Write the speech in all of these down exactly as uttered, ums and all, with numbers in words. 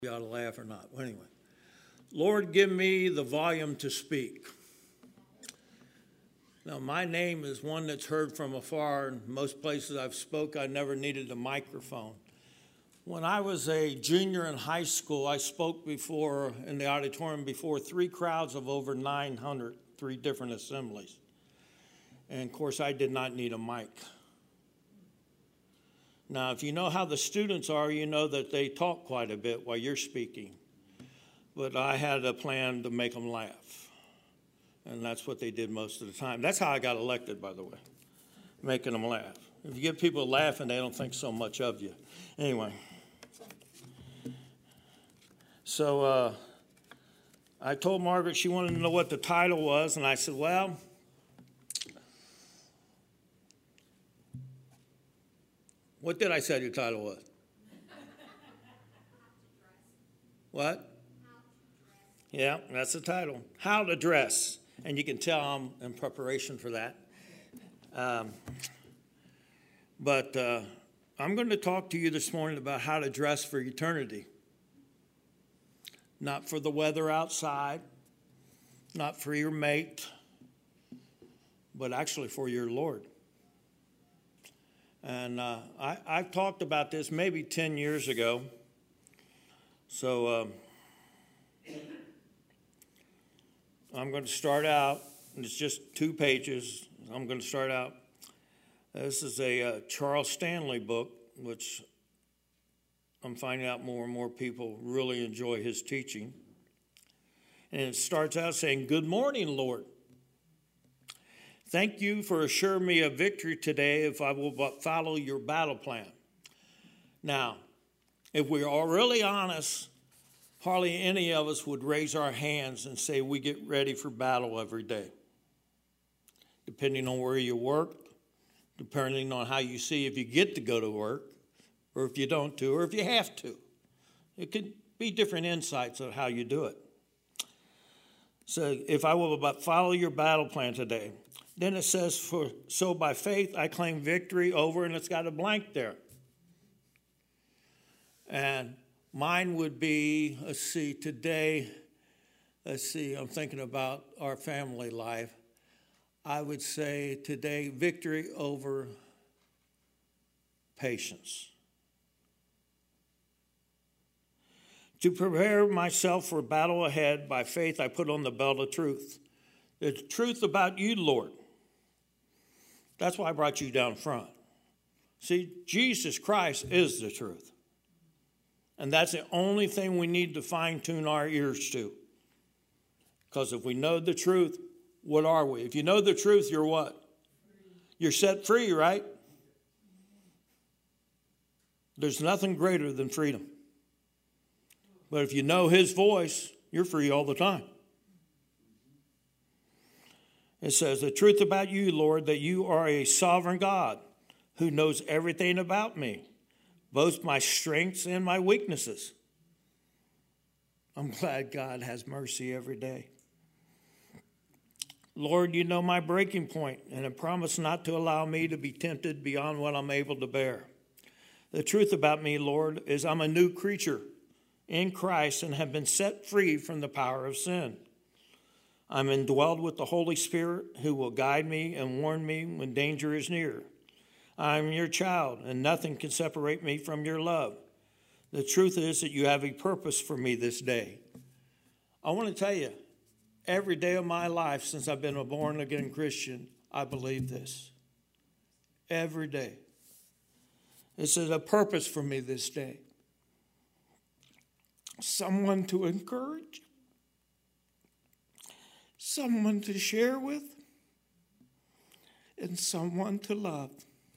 You ought to laugh or not. Well, anyway, Lord, give me the volume to speak. Now, my name is one that's heard from afar. In most places I've spoke, I never needed a microphone. When I was a junior in high school, I spoke before in the auditorium before three crowds of over nine hundred, three different assemblies. And of course, I did not need a mic. Now, if you know how the students are, you know that they talk quite a bit while you're speaking. But I had a plan to make them laugh. And that's what they did most of the time. That's how I got elected, by the way, making them laugh. If you get people laughing, they don't think so much of you. Anyway. So uh, I told Margaret she wanted to know what the title was, and I said, well, what did I say your title was? What? Yeah, that's the title. How to Dress. And you can tell I'm in preparation for that. Um, but uh, I'm going to talk to you this morning about how to dress for eternity. Not for the weather outside, not for your mate, but actually for your Lord. And uh, I, I've talked about this maybe ten years ago. So um, I'm going to start out, and it's just two pages. I'm going to start out. This is a uh, Charles Stanley book, which I'm finding out more and more people really enjoy his teaching. And it starts out saying, "Good morning, Lord. Thank you for assuring me of victory today if I will but follow your battle plan." Now, if we're all really honest, hardly any of us would raise our hands and say we get ready for battle every day. Depending on where you work, depending on how you see if you get to go to work, or if you don't to, or if you have to. It could be different insights of how you do it. So if I will but follow your battle plan today. Then it says, "For so by faith I claim victory over," and it's got a blank there. And mine would be, let's see, today, let's see, I'm thinking about our family life. I would say today, victory over patience. To prepare myself for battle ahead, by faith I put on the belt of truth. The truth about you, Lord. That's why I brought you down front. See, Jesus Christ is the truth. And that's the only thing we need to fine-tune our ears to. Because if we know the truth, what are we? If you know the truth, you're what? You're set free, right? There's nothing greater than freedom. But if you know his voice, you're free all the time. It says, "The truth about you, Lord, that you are a sovereign God who knows everything about me, both my strengths and my weaknesses." I'm glad God has mercy every day. "Lord, you know my breaking point, and have promised not to allow me to be tempted beyond what I'm able to bear. The truth about me, Lord, is I'm a new creature in Christ and have been set free from the power of sin. I'm indwelled with the Holy Spirit who will guide me and warn me when danger is near. I'm your child, and nothing can separate me from your love. The truth is that you have a purpose for me this day." I want to tell you, every day of my life since I've been a born-again Christian, I believe this. Every day. It says a purpose for me this day. Someone to encourage. Someone to share with. And someone to love.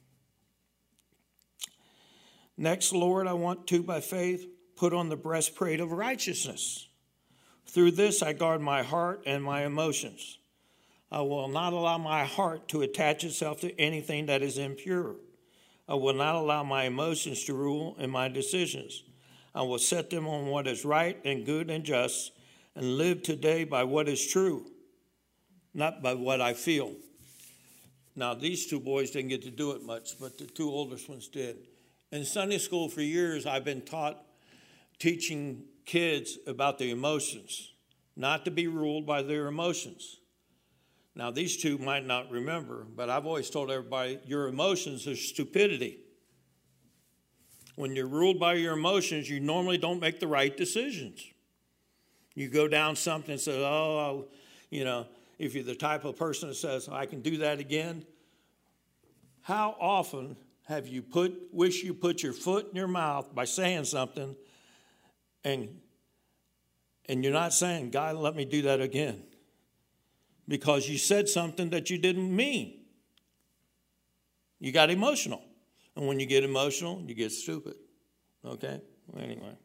Next, Lord, I want to, by faith, put on the breastplate of righteousness. Through this, I guard my heart and my emotions. I will not allow my heart to attach itself to anything that is impure. I will not allow my emotions to rule in my decisions. I will set them on what is right and good and just, and live today by what is true, not by what I feel. Now, these two boys didn't get to do it much, but the two oldest ones did. In Sunday school for years, I've been taught teaching kids about the emotions, not to be ruled by their emotions. Now, these two might not remember, but I've always told everybody, your emotions are stupidity. When you're ruled by your emotions, you normally don't make the right decisions. You go down something and say, oh, you know, if you're the type of person that says, I can do that again. How often have you put, wish you put your foot in your mouth by saying something and, and you're not saying, God, let me do that again? Because you said something that you didn't mean. You got emotional. And when you get emotional, you get stupid. Okay? Well, anyway.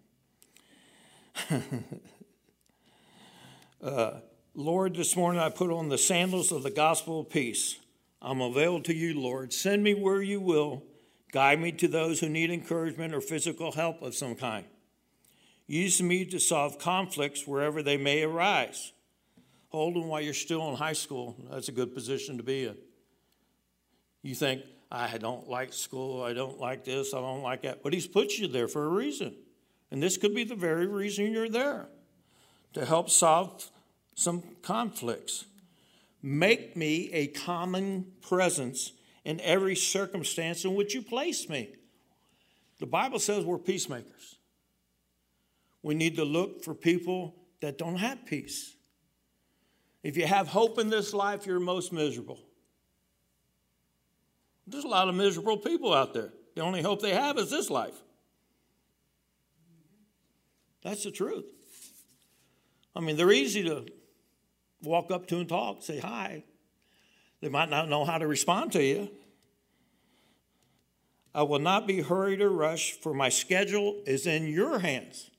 uh, Lord, this morning I put on the sandals of the gospel of peace. I'm available to you, Lord. Send me where you will. Guide me to those who need encouragement or physical help of some kind. Use me to solve conflicts wherever they may arise. Holden, while you're still in high school, that's a good position to be in. You think, I don't like school, I don't like this, I don't like that. But he's put you there for a reason. And this could be the very reason you're there, to help solve some conflicts. Make me a common presence in every circumstance in which you place me. The Bible says we're peacemakers. We need to look for people that don't have peace. If you have hope in this life, you're most miserable. There's a lot of miserable people out there. The only hope they have is this life. That's the truth. I mean, they're easy to walk up to and talk, say hi. They might not know how to respond to you. I will not be hurried or rushed, for my schedule is in your hands.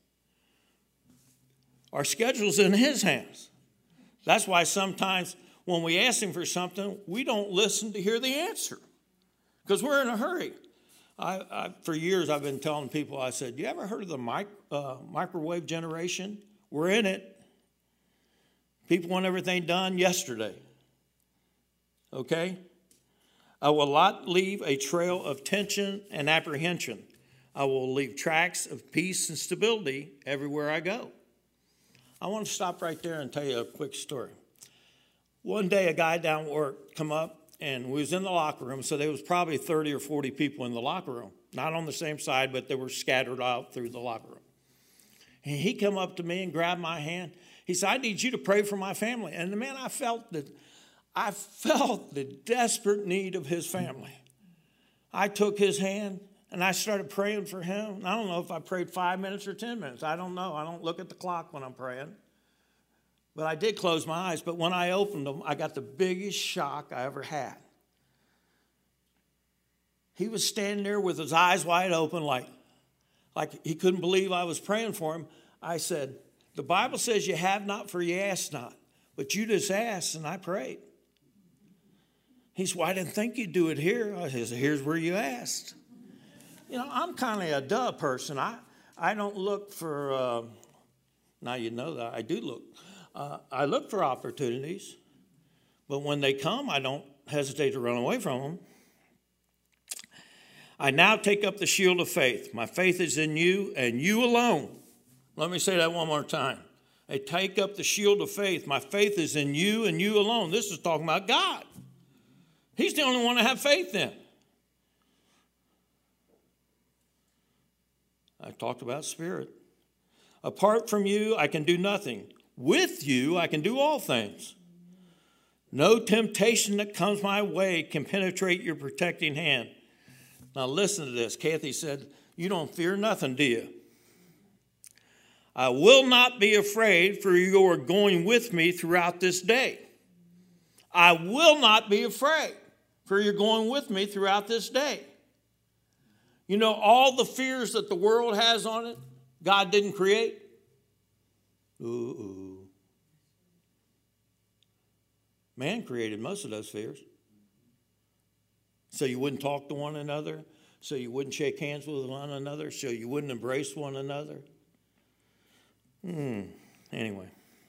Our schedule's in his hands. That's why sometimes when we ask him for something, we don't listen to hear the answer because we're in a hurry. I, I, for years, I've been telling people, I said, you ever heard of the mic, uh, microwave generation? We're in it. People want everything done yesterday. Okay? I will not leave a trail of tension and apprehension. I will leave tracks of peace and stability everywhere I go. I want to stop right there and tell you a quick story. One day, a guy down at work come up, and we was in the locker room, so there was probably thirty or forty people in the locker room. Not on the same side, but they were scattered out through the locker room. And he come up to me and grabbed my hand. He said, I need you to pray for my family. And, man, I felt that I felt the desperate need of his family. I took his hand, and I started praying for him. I don't know if I prayed five minutes or ten minutes. I don't know. I don't look at the clock when I'm praying. But I did close my eyes. But when I opened them, I got the biggest shock I ever had. He was standing there with his eyes wide open like, like he couldn't believe I was praying for him. I said, the Bible says you have not for you ask not. But you just asked, and I prayed. He said, well, I didn't think you'd do it here. I said, here's where you asked. You know, I'm kind of a duh person. I, I don't look for, uh, now you know that I do look. Uh, I look for opportunities. But when they come, I don't hesitate to run away from them. I now take up the shield of faith. My faith is in you and you alone. Let me say that one more time. I take up the shield of faith. My faith is in you and you alone. This is talking about God. He's the only one to have faith in. I talked about spirit. Apart from you, I can do nothing. With you, I can do all things. No temptation that comes my way can penetrate your protecting hand. Now listen to this. Kathy said, you don't fear nothing, do you? I will not be afraid, for you are going with me throughout this day. I will not be afraid, for you're going with me throughout this day. You know, all the fears that the world has on it, God didn't create. Ooh, ooh. Man created most of those fears. So you wouldn't talk to one another, so you wouldn't shake hands with one another, so you wouldn't embrace one another. Hmm. Anyway.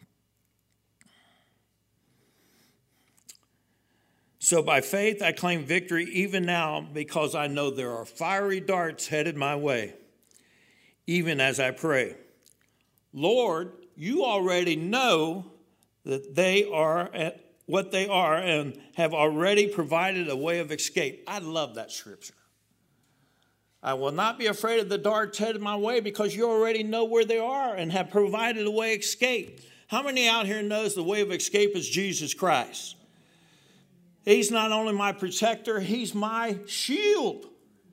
So by faith, I claim victory even now because I know there are fiery darts headed my way, even as I pray. Lord, you already know that they are at what they are and have already provided a way of escape. I love that scripture. I will not be afraid of the darts headed my way because you already know where they are and have provided a way of escape. How many out here knows the way of escape is Jesus Christ? He's not only my protector, he's my shield.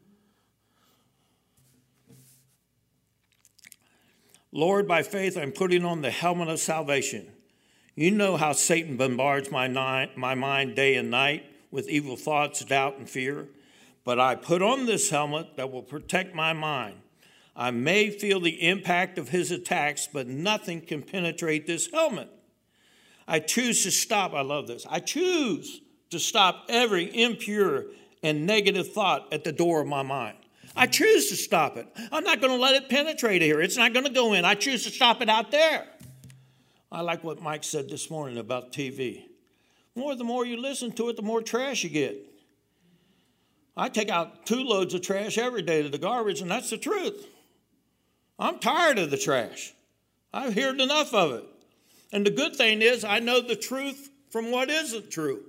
Lord, by faith, I'm putting on the helmet of salvation. You know how Satan bombards my, night, my mind day and night with evil thoughts, doubt, and fear. But I put on this helmet that will protect my mind. I may feel the impact of his attacks, but nothing can penetrate this helmet. I choose to stop. I love this. I choose to stop every impure and negative thought at the door of my mind. I choose to stop it. I'm not going to let it penetrate here. It's not going to go in. I choose to stop it out there. I like what Mike said this morning about T V. More, the more you listen to it, the more trash you get. I take out two loads of trash every day to the garbage, and that's the truth. I'm tired of the trash. I've heard enough of it. And the good thing is I know the truth from what isn't true.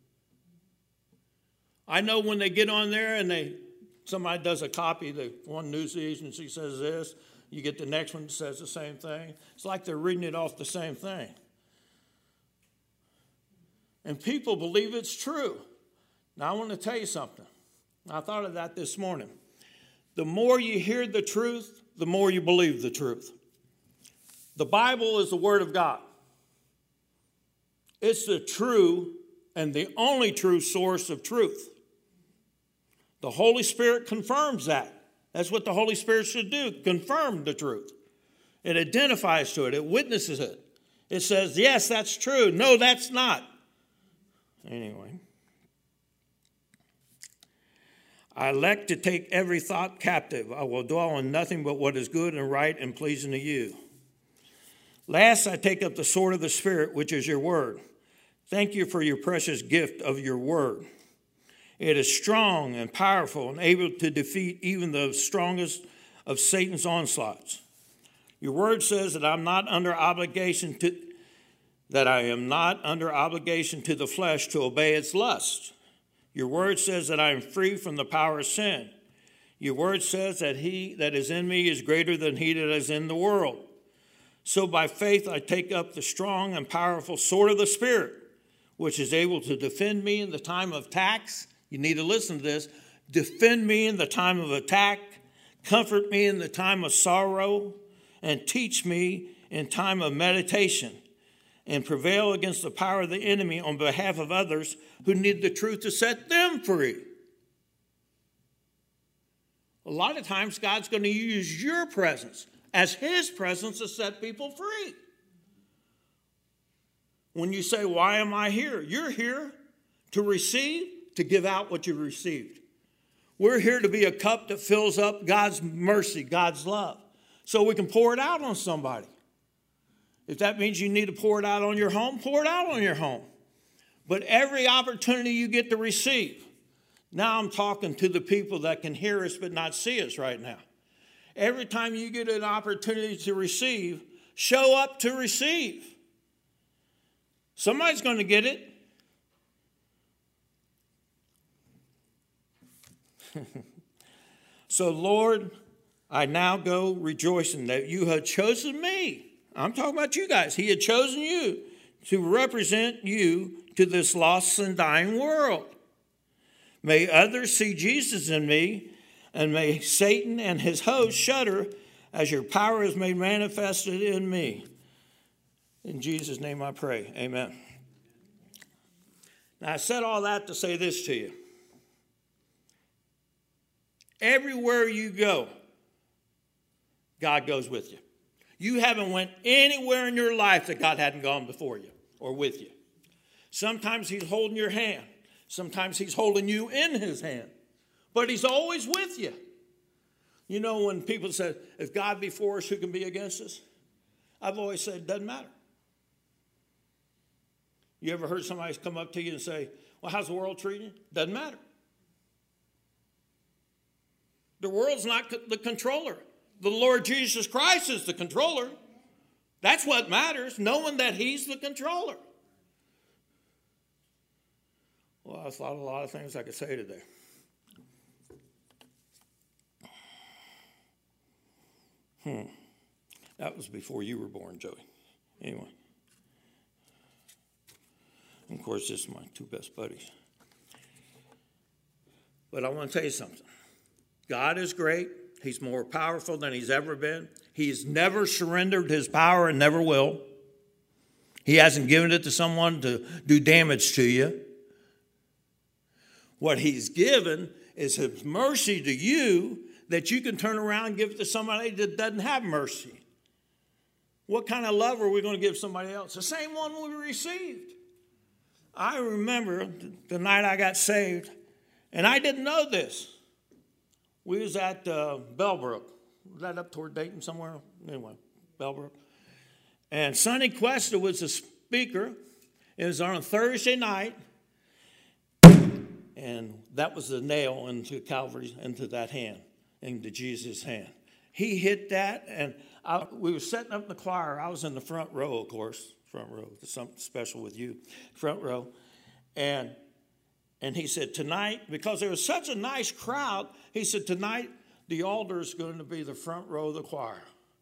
I know when they get on there and they somebody does a copy, the one news agency says this, you get the next one that says the same thing. It's like they're reading it off the same thing. And people believe it's true. Now, I want to tell you something. I thought of that this morning. The more you hear the truth, the more you believe the truth. The Bible is the Word of God. It's the true and the only true source of truth. The Holy Spirit confirms that. That's what the Holy Spirit should do, confirm the truth. It identifies to it. It witnesses it. It says, yes, that's true. No, that's not. Anyway. I elect to take every thought captive. I will dwell on nothing but what is good and right and pleasing to you. Last, I take up the sword of the Spirit, which is your word. Thank you for your precious gift of your word. It is strong and powerful and able to defeat even the strongest of Satan's onslaughts. Your word says that I'm not under obligation to that I am not under obligation to the flesh to obey its lust. Your word says that I am free from the power of sin. Your word says that he that is in me is greater than he that is in the world. So by faith I take up the strong and powerful sword of the Spirit, which is able to defend me in the time of attacks. You need to listen to this. Defend me in the time of attack, comfort me in the time of sorrow, and teach me in time of meditation, and prevail against the power of the enemy on behalf of others who need the truth to set them free. A lot of times God's going to use your presence as his presence to set people free. When you say, why am I here? You're here to receive, to give out what you received. We're here to be a cup that fills up God's mercy, God's love, so we can pour it out on somebody. If that means you need to pour it out on your home, pour it out on your home. But every opportunity you get to receive. Now I'm talking to the people that can hear us but not see us right now. Every time you get an opportunity to receive, show up to receive. Somebody's going to get it. So, Lord, I now go rejoicing that you have chosen me. I'm talking about you guys. He had chosen you to represent you to this lost and dying world. May others see Jesus in me, and may Satan and his host shudder as your power is made manifested in me. In Jesus' name I pray. Amen. Now, I said all that to say this to you. Everywhere you go, God goes with you. You haven't went anywhere in your life that God hadn't gone before you or with you. Sometimes he's holding your hand. Sometimes he's holding you in his hand. But he's always with you. You know, when people say, if God be for us, who can be against us? I've always said, it doesn't matter. You ever heard somebody come up to you and say, well, how's the world treating you? Doesn't matter. The world's not the controller. The Lord Jesus Christ is the controller. That's what matters, knowing that he's the controller. Well, I thought of a lot of things I could say today. Hmm. That was before you were born, Joey. Anyway. And of course, this is my two best buddies. But I want to tell you something. God is great. He's more powerful than he's ever been. He's never surrendered his power and never will. He hasn't given it to someone to do damage to you. What he's given is his mercy to you that you can turn around and give it to somebody that doesn't have mercy. What kind of love are we going to give somebody else? The same one we received. I remember the night I got saved, and I didn't know this. We was at uh, Bellbrook. Was that up toward Dayton somewhere? Anyway, Bellbrook. And Sonny Cuesta was the speaker. It was on a Thursday night. And that was the nail into Calvary, into that hand, into Jesus' hand. He hit that, and I, we were setting up the choir. I was in the front row, of course. Front row. There's something special with you. Front row. And And he said, tonight, because there was such a nice crowd, he said, tonight the altar is going to be the front row of the choir.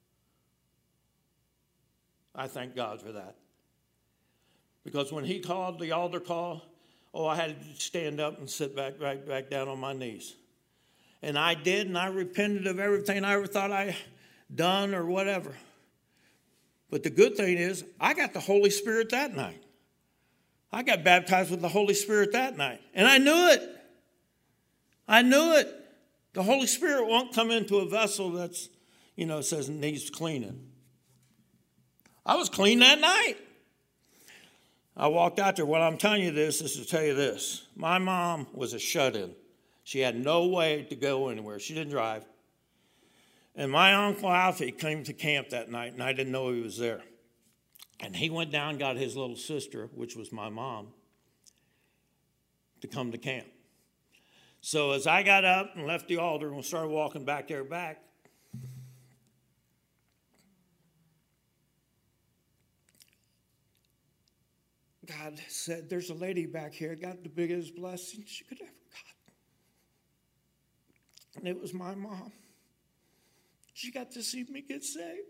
I thank God for that. Because when he called the altar call, oh, I had to stand up and sit back, right back down on my knees. And I did, and I repented of everything I ever thought I done or whatever. But the good thing is, I got the Holy Spirit that night. I got baptized with the Holy Spirit that night. And I knew it. I knew it. The Holy Spirit won't come into a vessel that's, you know, says it needs cleaning. I was clean that night. I walked out there. What I'm telling you this is to tell you this. My mom was a shut-in. She had no way to go anywhere. She didn't drive. And my Uncle Alfie came to camp that night, and I didn't know he was there. And he went down and got his little sister, which was my mom, to come to camp. So as I got up and left the altar and started walking back there back, God said, there's a lady back here got the biggest blessing she could ever got. And it was my mom. She got to see me get saved.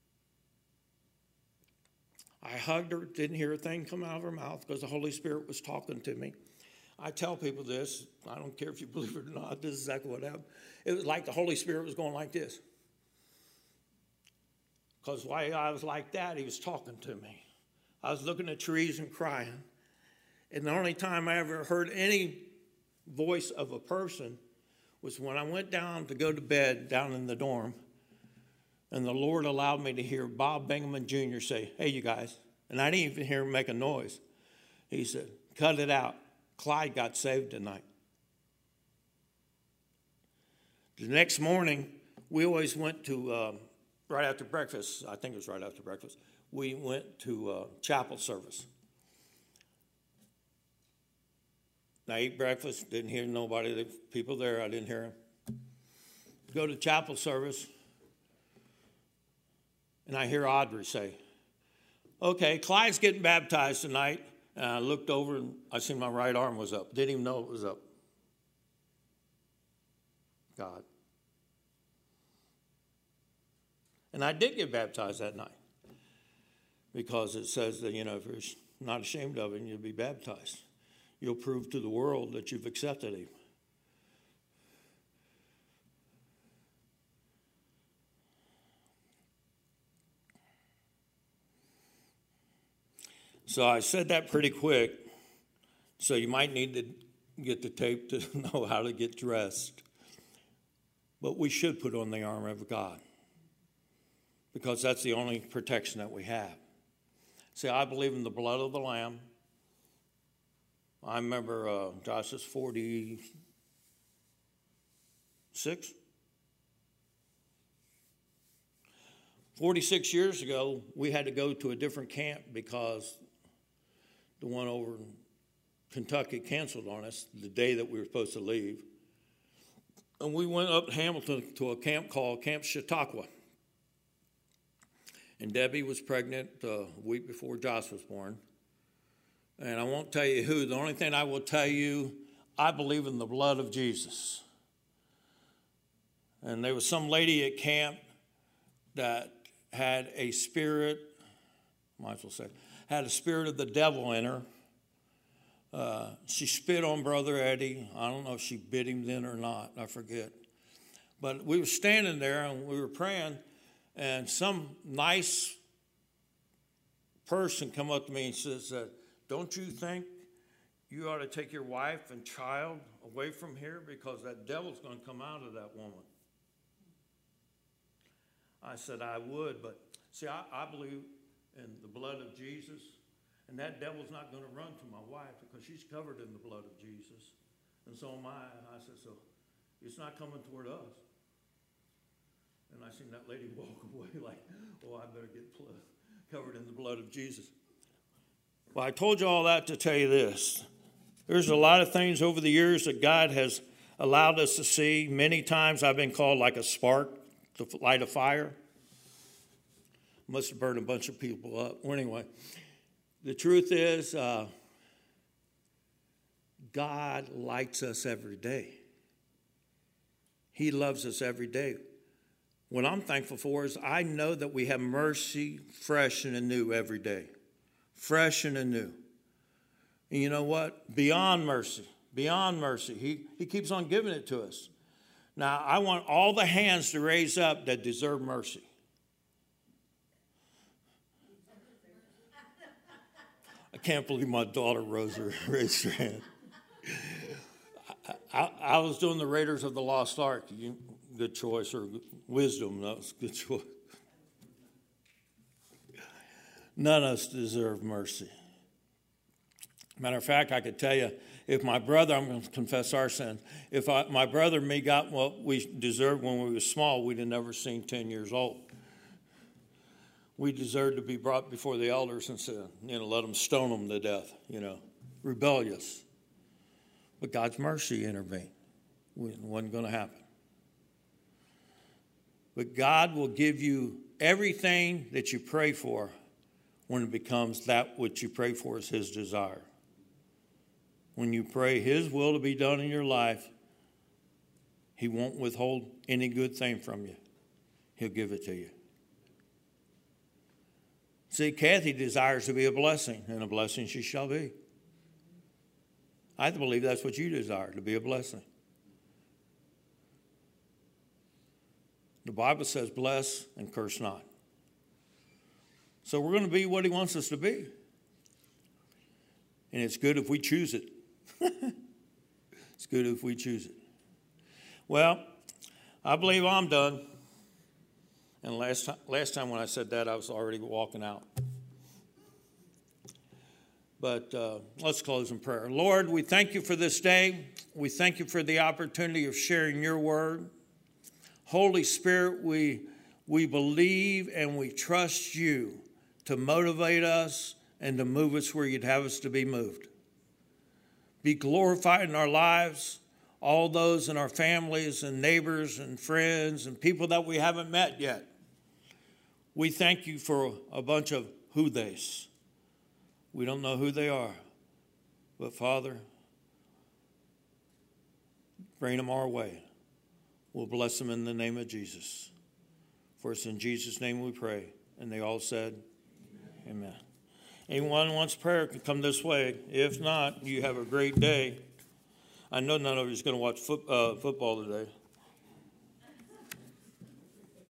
I hugged her, didn't hear a thing come out of her mouth because the Holy Spirit was talking to me. I tell people this. I don't care if you believe it or not. This is exactly what happened. It was like the Holy Spirit was going like this. Because while I was like that, he was talking to me. I was looking at trees and crying. And the only time I ever heard any voice of a person was when I went down to go to bed down in the dorm. And the Lord allowed me to hear Bob Bingaman Junior say, hey, you guys. And I didn't even hear him make a noise. He said, cut it out. Clyde got saved tonight. The next morning, we always went to, uh, right after breakfast, I think it was right after breakfast, we went to uh, chapel service. I ate breakfast, didn't hear nobody, the people there, I didn't hear them. Go to chapel service. And I hear Audrey say, okay, Clyde's getting baptized tonight. And I looked over and I seen my right arm was up. Didn't even know it was up. God. And I did get baptized that night. Because it says that, you know, if you're not ashamed of it, you'll be baptized. You'll prove to the world that you've accepted him. So I said that pretty quick, so you might need to get the tape to know how to get dressed. But we should put on the armor of God, because that's the only protection that we have. See, I believe in the blood of the Lamb. I remember uh, Josh is forty-six. forty-six years ago, we had to go to a different camp because the one over in Kentucky canceled on us the day that we were supposed to leave. And we went up to Hamilton to a camp called Camp Chautauqua. And Debbie was pregnant uh, a week before Josh was born. And I won't tell you who. The only thing I will tell you, I believe in the blood of Jesus. And there was some lady at camp that had a spirit, might as well say, had a spirit of the devil in her. Uh, she spit on Brother Eddie. I don't know if she bit him then or not. I forget. But we were standing there and we were praying, and some nice person come up to me and says, uh, don't you think you ought to take your wife and child away from here because that devil's going to come out of that woman? I said, I would, but see, I, I believe in the blood of Jesus, and that devil's not going to run to my wife because she's covered in the blood of Jesus, and so am I. And I said, so it's not coming toward us. And I seen that lady walk away like, oh, I better get covered in the blood of Jesus. Well, I told you all that to tell you this. There's a lot of things over the years that God has allowed us to see. Many times I've been called like a spark to light a fire. Must have burned a bunch of people up. Well, anyway, the truth is uh, God lights us every day. He loves us every day. What I'm thankful for is I know that we have mercy fresh and anew every day. Fresh and anew. And you know what? Beyond mercy. Beyond mercy. He, he keeps on giving it to us. Now, I want all the hands to raise up that deserve mercy. I can't believe my daughter rose her, raised her hand. I, I, I was doing the Raiders of the Lost Ark. You, good choice, or wisdom. That was a good choice. None of us deserve mercy. Matter of fact, I could tell you, if my brother, I'm going to confess our sins, if I, my brother and me got what we deserved when we were small, we'd have never seen ten years old. We deserved to be brought before the elders and said, you know, let them stone them to death, you know, rebellious. But God's mercy intervened. It wasn't going to happen. But God will give you everything that you pray for when it becomes that which you pray for is His desire. When you pray His will to be done in your life, He won't withhold any good thing from you. He'll give it to you. See, Kathy desires to be a blessing, and a blessing she shall be. I believe that's what you desire, to be a blessing. The Bible says, bless and curse not. So we're going to be what He wants us to be. And it's good if we choose it. It's good if we choose it. Well, I believe I'm done. And last time, last time when I said that, I was already walking out. But uh, let's close in prayer. Lord, we thank You for this day. We thank You for the opportunity of sharing Your word. Holy Spirit, we, we believe and we trust You to motivate us and to move us where You'd have us to be moved. Be glorified in our lives, all those in our families and neighbors and friends and people that we haven't met yet. We thank You for a bunch of who-theys. We don't know who they are, but Father, bring them our way. We'll bless them in the name of Jesus. For it's in Jesus' name we pray. And they all said, Amen. Amen. Anyone who wants prayer can come this way. If not, you have a great day. I know none of you is going to watch foot, uh, football today.